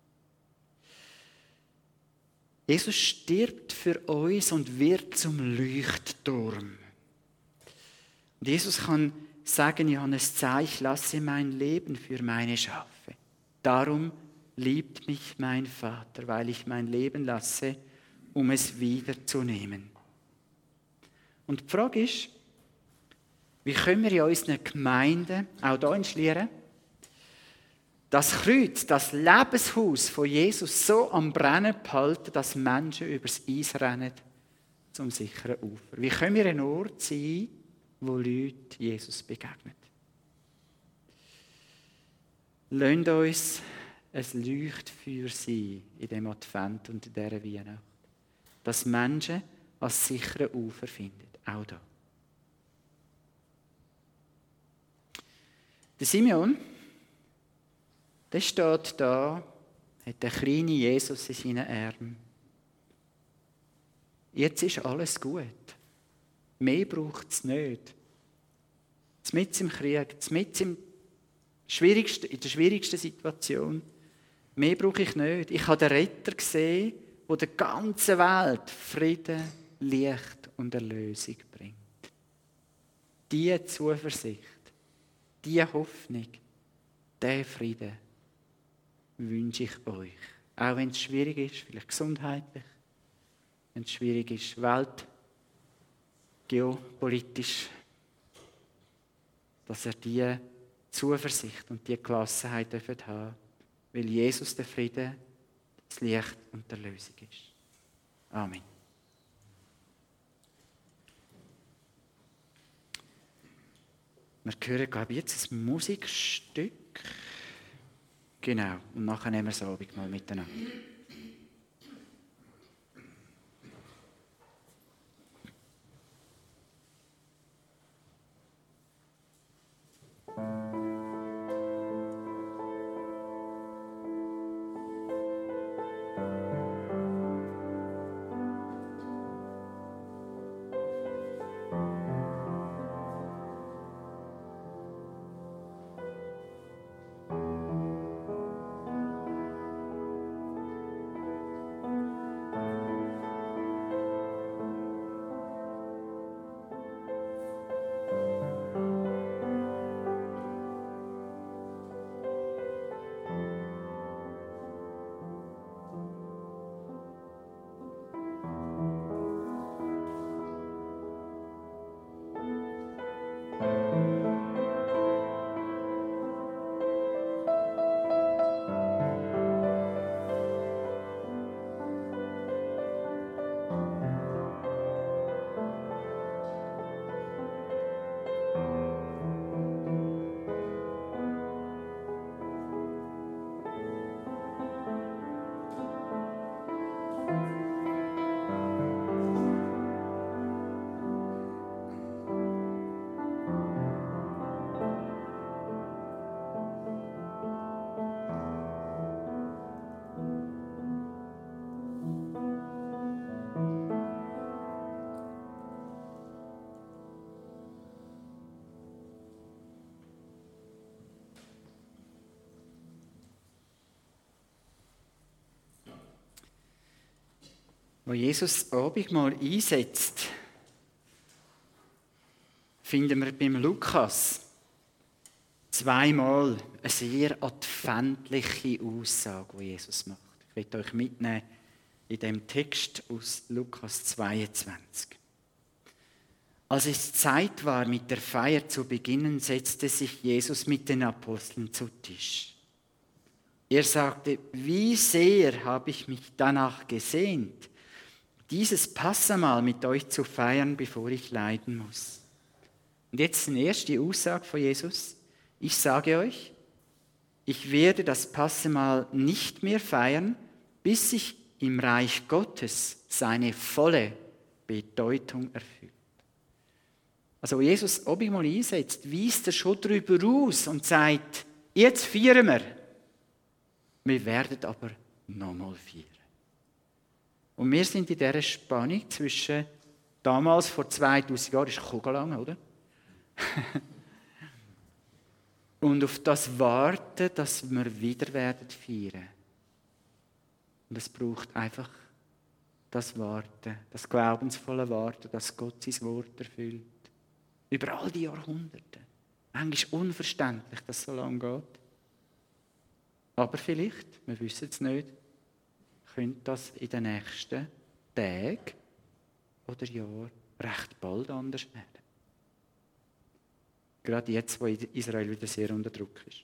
Jesus stirbt für uns und wird zum Leuchtturm. Und Jesus kann sagen, Johannes 2, ich lasse mein Leben für meine Schafe. Darum liebt mich mein Vater, weil ich mein Leben lasse, um es wiederzunehmen. Und die Frage ist, wie können wir in unseren Gemeinden, auch hier in Schlieren, das Kreuz, das Lebenshaus von Jesus so am Brennen behalten, dass Menschen übers Eis rennen zum sicheren Ufer? Wie können wir ein Ort sein, wo Leute Jesus begegnen? Lasst uns ein Leuchtfeuer sein in dem Advent und in dieser Weihnacht, dass Menschen als sichere Ufer finden, auch da. Der Simeon, der steht da, hat den kleinen Jesus in seinen Armen. Jetzt ist alles gut. Mehr braucht es nicht. Mitten im Krieg, mitten in der schwierigsten Situation. Mehr brauche ich nicht. Ich habe den Retter gesehen, der der ganzen Welt Frieden, Licht und Erlösung bringt. Diese Zuversicht, diese Hoffnung, diesen Frieden wünsche ich euch. Auch wenn es schwierig ist, vielleicht gesundheitlich, wenn es schwierig ist, geopolitisch, dass ihr diese Zuversicht und diese Gelassenheit haben dürft, weil Jesus der Friede, das Licht und die Erlösung ist. Amen. Wir hören, glaube ich, jetzt ein Musikstück. Genau, und nachher nehmen wir das Abendmahl miteinander. Wo Jesus das Abendmahl einsetzt, finden wir beim Lukas zweimal eine sehr adventliche Aussage, die Jesus macht. Ich möchte euch mitnehmen in dem Text aus Lukas 22. Als es Zeit war, mit der Feier zu beginnen, setzte sich Jesus mit den Aposteln zu Tisch. Er sagte, wie sehr habe ich mich danach gesehnt, dieses Passamahl mit euch zu feiern, bevor ich leiden muss. Und jetzt eine erste Aussage von Jesus. Ich sage euch, ich werde das Passamahl nicht mehr feiern, bis sich im Reich Gottes seine volle Bedeutung erfüllt. Also, wo Jesus das Abendmahl einsetzt, weist er schon darüber aus und sagt, jetzt feiern wir. Wir werden aber nochmal feiern. Und wir sind in dieser Spannung zwischen damals, vor 2000 Jahren, ist kugellang, oder? Und auf das warten, dass wir wieder werden feiern. Und es braucht einfach das Warten, das glaubensvolle Warten, dass Gott sein Wort erfüllt. Über all die Jahrhunderte. Manchmal unverständlich, dass es so lange geht. Aber vielleicht, wir wissen es nicht, könnte das in den nächsten Tage oder Jahre recht bald anders werden. Gerade jetzt, wo Israel wieder sehr unter Druck ist.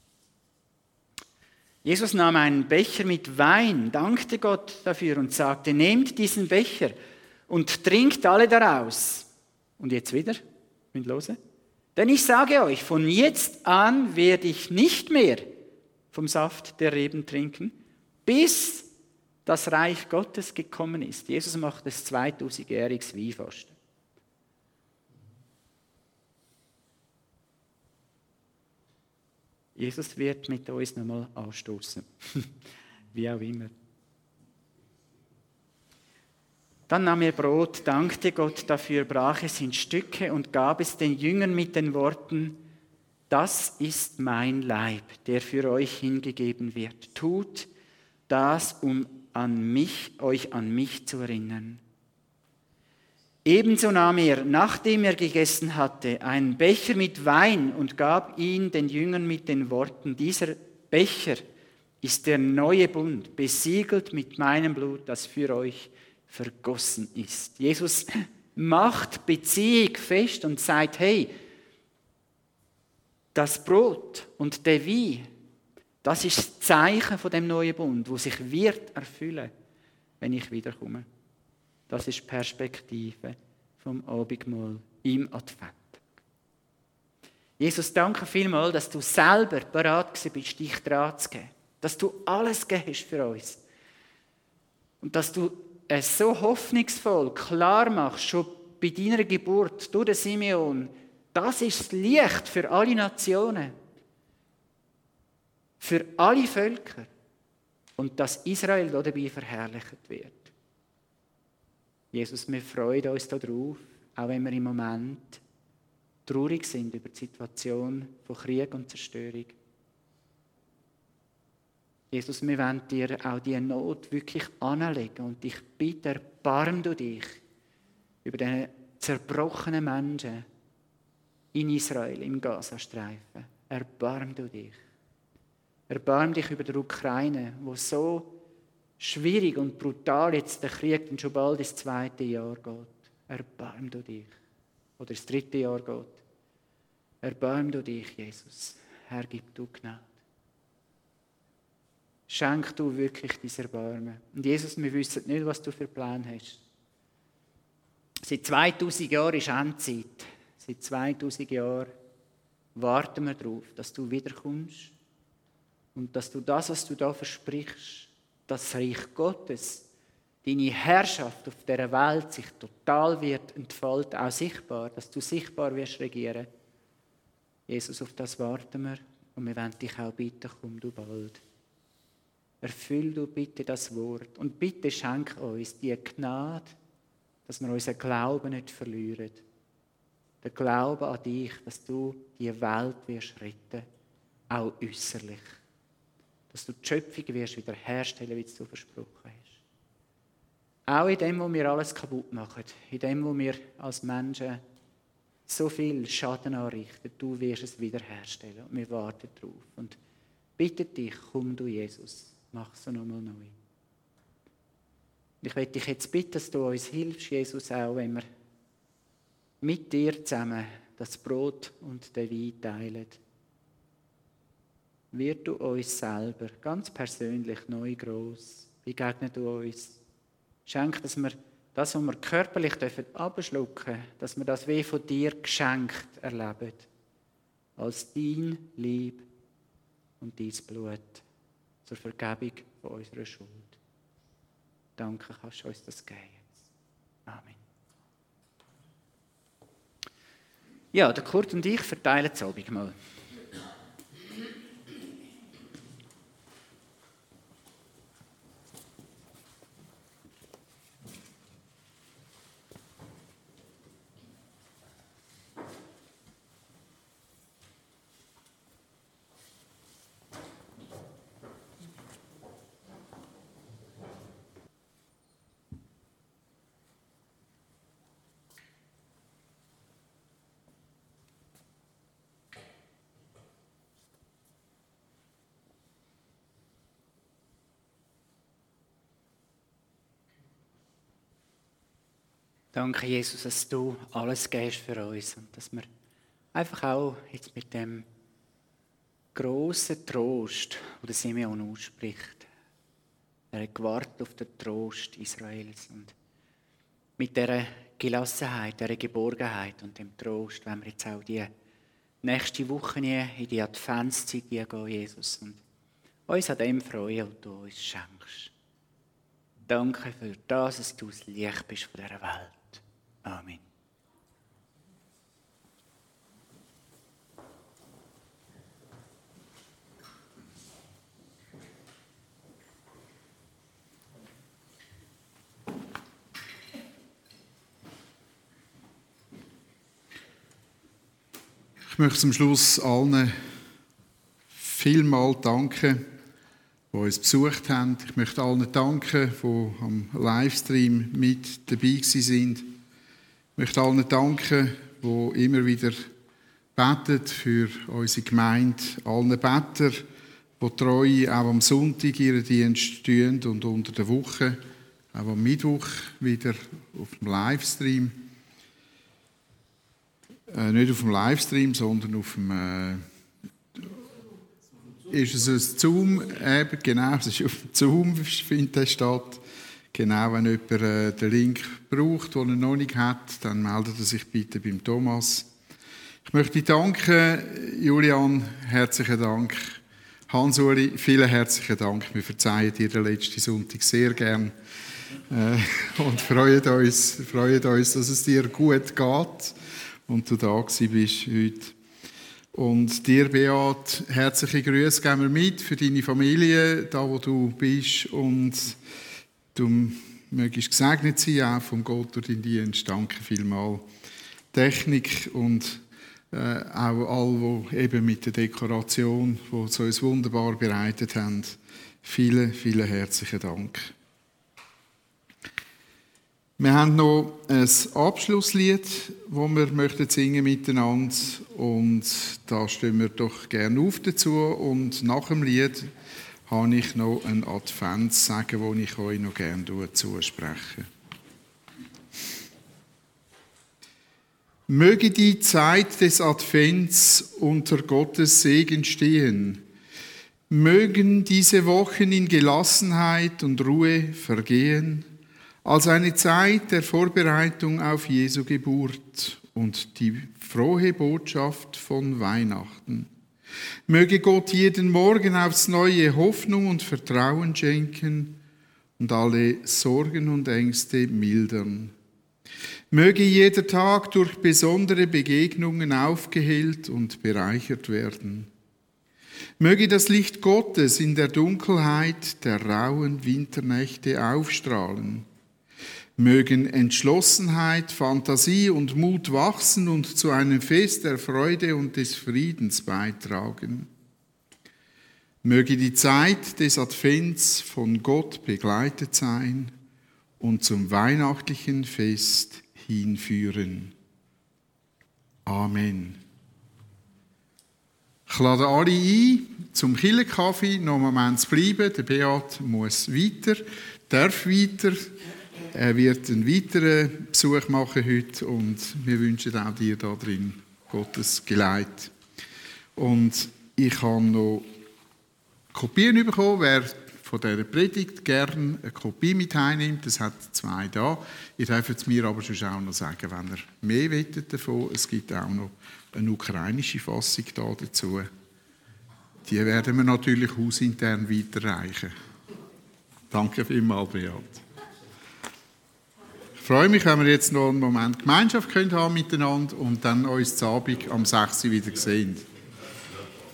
Jesus nahm einen Becher mit Wein, dankte Gott dafür und sagte, nehmt diesen Becher und trinkt alle daraus. Und jetzt wieder, müsst ihr hören. Denn ich sage euch, von jetzt an werde ich nicht mehr vom Saft der Reben trinken, bis das Reich Gottes gekommen ist. Jesus macht das 2000-jähriges Weinfasten. Jesus wird mit uns nochmal anstoßen. Wie auch immer. Dann nahm er Brot, dankte Gott dafür, brach es in Stücke und gab es den Jüngern mit den Worten, das ist mein Leib, der für euch hingegeben wird. Tut das, um euch an mich zu erinnern. Ebenso nahm er, nachdem er gegessen hatte, einen Becher mit Wein und gab ihn den Jüngern mit den Worten, dieser Becher ist der neue Bund, besiegelt mit meinem Blut, das für euch vergossen ist. Jesus macht Beziehung fest und sagt, hey, das Brot und der Wein, das ist das Zeichen von dem neuen Bund, wo sich wird erfüllen, wenn ich wiederkomme. Das ist die Perspektive vom Abendmahl im Advent. Jesus, danke vielmals, dass du selber bereit bist, dich dran zu geben. Dass du alles gegeben hast für uns. Und dass du es so hoffnungsvoll klar machst, schon bei deiner Geburt durch den Simeon, das ist das Licht für alle Nationen, für alle Völker. Und dass Israel dabei verherrlicht wird. Jesus, wir freuen uns darauf, auch wenn wir im Moment traurig sind über die Situation von Krieg und Zerstörung. Jesus, wir wollen dir auch diese Not wirklich anlegen und ich bitte, erbarm du dich über diese zerbrochenen Menschen in Israel, im Gazastreifen. Erbarm du dich. Erbarm dich über die Ukraine, wo so schwierig und brutal jetzt der Krieg dann schon bald ins 2. Jahr geht. Erbarm du dich. Oder ins 3. Jahr geht. Erbarm du dich, Jesus. Herr, gib du Gnade. Schenk du wirklich dein Erbarmen. Und Jesus, wir wissen nicht, was du für Pläne hast. Seit 2000 Jahren ist Endzeit. Seit 2000 Jahren warten wir darauf, dass du wiederkommst und dass du das, was du da versprichst, das Reich Gottes, deine Herrschaft auf dieser Welt sich total wird entfalten, auch sichtbar, dass du sichtbar wirst regieren. Jesus, auf das warten wir und wir wollen dich auch bitten, komm du bald. Erfüll du bitte das Wort und bitte schenk uns die Gnade, dass wir unseren Glauben nicht verlieren. Der Glaube an dich, dass du die Welt wirst retten, auch äußerlich. Dass du die Schöpfung wirst wiederherstellen, wie du versprochen hast. Auch in dem, wo wir alles kaputt machen, in dem, wo wir als Menschen so viel Schaden anrichten, du wirst es wiederherstellen. Und wir warten darauf. Und bitte dich, komm du Jesus, mach es nochmal neu. Ich möchte dich jetzt bitten, dass du uns hilfst, Jesus, auch wenn wir mit dir zusammen das Brot und den Wein teilen. Wird du uns selber ganz persönlich neu gross, begegne du uns. Schenk, dass wir das, was wir körperlich abschlucken dürfen, dass wir das wie von dir geschenkt erleben. Als dein Leib und dein Blut zur Vergebung von unserer Schuld. Danke, kannst du uns das geben jetzt. Amen. Ja, der Kurt und ich verteilen das Abendmahl. Danke, Jesus, dass du alles gibst für uns und dass wir einfach auch jetzt mit dem grossen Trost, den Simeon ausspricht, er hat gewartet auf den Trost Israels und mit dieser Gelassenheit, dieser Geborgenheit und dem Trost, wenn wir jetzt auch die nächste Woche in die Adventszeit gehen, Jesus, und uns an dem freuen, was du uns schenkst. Danke für das, dass du das Licht bist von dieser Welt. Amen. Ich möchte zum Schluss allen vielmal danken, die uns besucht haben. Ich möchte allen danken, die am Livestream mit dabei sind. Ich möchte allen danken, die immer wieder beten für unsere Gemeinde. Allen Betern, die treu auch am Sonntag ihren Dienst tun und unter der Woche, auch am Mittwoch wieder auf dem Livestream. Nicht auf dem Livestream, sondern auf dem ist es ein Zoom, eben, genau, es ist auf dem Zoom, findet das statt. Genau, wenn jemand den Link braucht, den er noch nicht hat, dann meldet er sich bitte beim Thomas. Ich möchte danken, Julian, herzlichen Dank. Hans-Uli, vielen herzlichen Dank. Wir verzeihen dir den letzten Sonntag sehr gern und freuen uns, dass es dir gut geht und du da gewesen bist heute. Und dir, Beat, herzliche Grüße geben wir mit für deine Familie, da wo du bist. Und du mögest gesegnet sein, auch von Gott durch deinen Dienst. Danke vielmals. Technik und auch alle, die eben mit der Dekoration, die sie uns wunderbar bereitet haben. Vielen, vielen herzlichen Dank. Wir haben noch ein Abschlusslied, das wir möchten singen miteinander. Und da stehen wir doch gerne auf dazu. Und nach dem Lied habe ich noch einen Adventssegen, den ich euch noch gerne zuspreche. Möge die Zeit des Advents unter Gottes Segen stehen. Mögen diese Wochen in Gelassenheit und Ruhe vergehen, als eine Zeit der Vorbereitung auf Jesu Geburt und die frohe Botschaft von Weihnachten. Möge Gott jeden Morgen aufs Neue Hoffnung und Vertrauen schenken und alle Sorgen und Ängste mildern. Möge jeder Tag durch besondere Begegnungen aufgehellt und bereichert werden. Möge das Licht Gottes in der Dunkelheit der rauen Winternächte aufstrahlen. Mögen Entschlossenheit, Fantasie und Mut wachsen und zu einem Fest der Freude und des Friedens beitragen. Möge die Zeit des Advents von Gott begleitet sein und zum weihnachtlichen Fest hinführen. Amen. Ich lade alle ein, zum Kirchenkaffee noch einen Moment zu bleiben. Der Beat muss weiter, darf weiter. Er wird einen weiteren Besuch machen heute und wir wünschen auch dir da drin Gottes Geleit. Und ich habe noch Kopien bekommen, wer von dieser Predigt gerne eine Kopie mit heimnimmt. Es hat 2 da. Ihr dürft es mir aber schon auch noch sagen, wenn ihr mehr wollt davon. Es gibt auch noch eine ukrainische Fassung da dazu. Die werden wir natürlich hausintern weiterreichen. Danke vielmals, Beat. Ich freue mich, wenn wir jetzt noch einen Moment Gemeinschaft haben miteinander und dann uns zu Abend am 6. wieder sehen.